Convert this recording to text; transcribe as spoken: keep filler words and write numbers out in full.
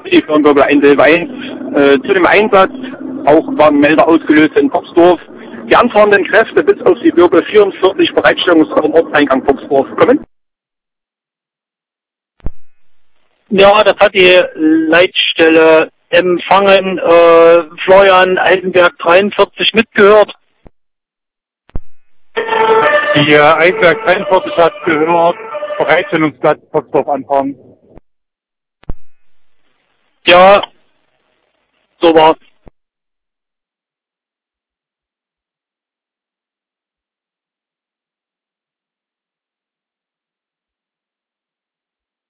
die Fürngürtel eins elf eins äh, zu dem Einsatz. Auch waren Melder ausgelöst in Poxdorf. Die anfahrenden Kräfte bis auf die Wirbel vierundvierzig Bereitstellungsraum Ortseingang Poxdorf kommen. Ja, das hat die Leitstelle empfangen. Äh, Florian Eisenberg dreiundvierzig mitgehört. Die äh, Eisenberg dreiundvierzig hat gehört. Bereitstellungsplatz Poxdorf anfangen. Ja, so war's.